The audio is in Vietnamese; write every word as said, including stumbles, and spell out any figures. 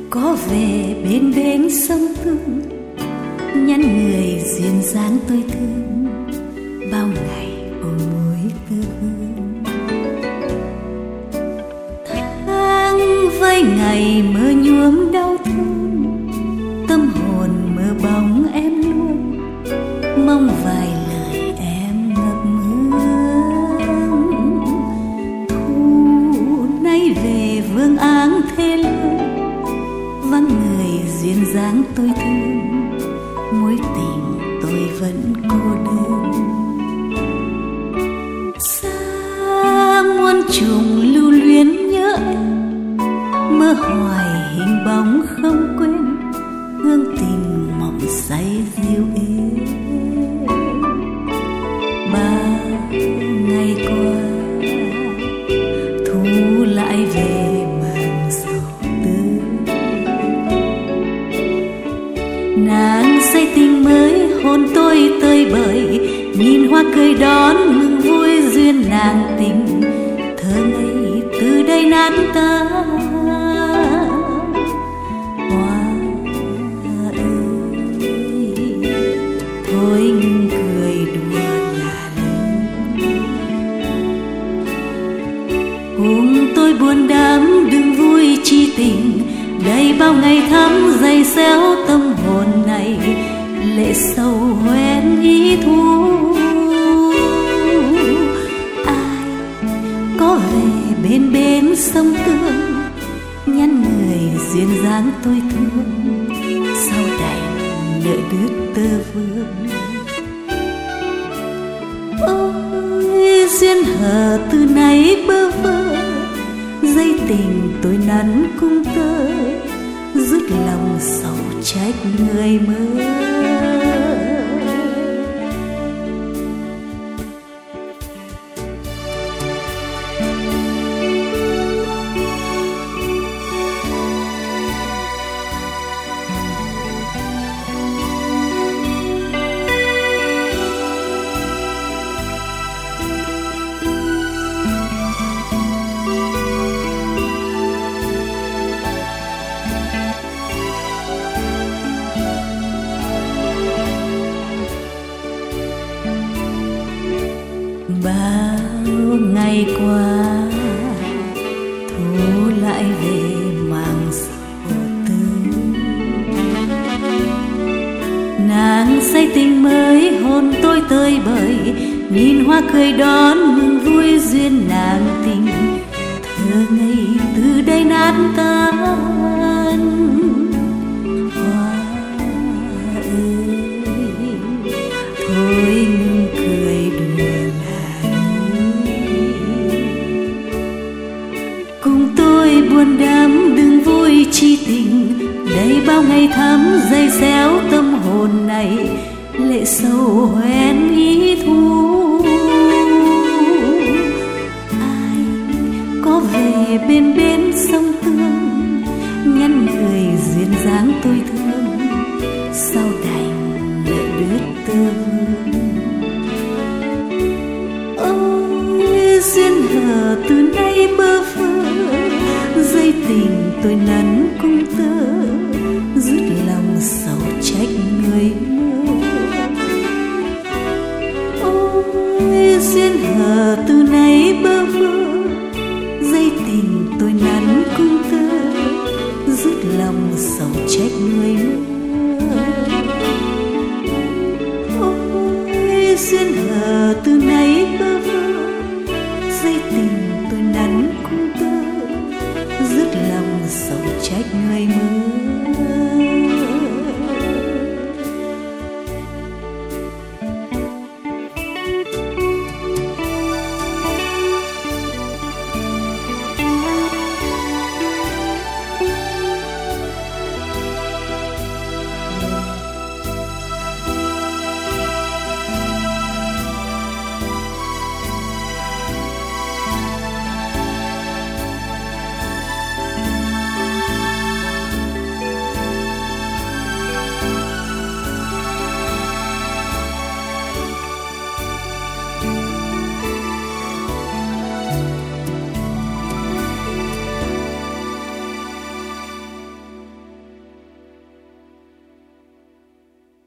có về bên bến sông Hương, nhắn người duyên dáng tôi thương, bao ngày ôm mối tơ hương. Tháng vây ngày mơ nhuốm đau thương, tâm hồn mơ bóng em luôn, mong vài lời em ngập ngừng. Thu nay về vương áng thế lương, vắng người duyên dáng tôi thương, mối tình tôi vẫn cô đơn. Xa muôn trùng lưu luyến nhớ em, mơ hoài hình bóng không quên, hương tình mộng say dịu êm. Bao ngày qua thu lại về màn sầu tư, nàng say tình mới hồn tôi tơi bời, nhìn hoa cười đón mừng vui duyên nàng tình, thơ ngây từ đây nát tan. Hoa ơi thôi ngừng cười đùa là lớn, cùng tôi buồn đắm đừng vui chi tình, đây bao ngày tháng dày xéo tâm hồn này, lệ sầu hoen ý thu. Ai có về bên bến sông Tương, nhắn người duyên dáng tôi thương, sau đành nợ đứt tơ vương. Ôi duyên hờ từ nay bơ vơ, dây tình tôi nắn cung tơ, dứt lòng sầu trách người mơ. Bao ngày qua thu lại về màng sầu tư, nàng say tình mới hồn tôi tơi bời, nhìn hoa cười đón mừng vui duyên nàng tình, thơ ngây từ đây nát tan. Hoa ơi thôi ngừng cười đùa là cùng tôi buồn đắm đừng vui chi tình, đây bao ngày tháng dày xéo tâm hồn này, lệ sầu hoen ý thu. Ai có về bên bến sông Tương, nhắn người duyên dáng tôi thương, sau đành nợ đứt tơ vương. Ôi duyên hờ từ nay bơ vơ, dây tình tôi nắn cung tơ, dứt lòng sầu trách người mơ. Ôi duyên hờ từ nay bơ vơ, dây tình tôi nắn cung tơ, dứt lòng sầu trách người mơ. Ôi duyên hờ từ nay bơ vơ, dây tình tôi nắn cung tơ, dứt lòng sầu trách người mơ.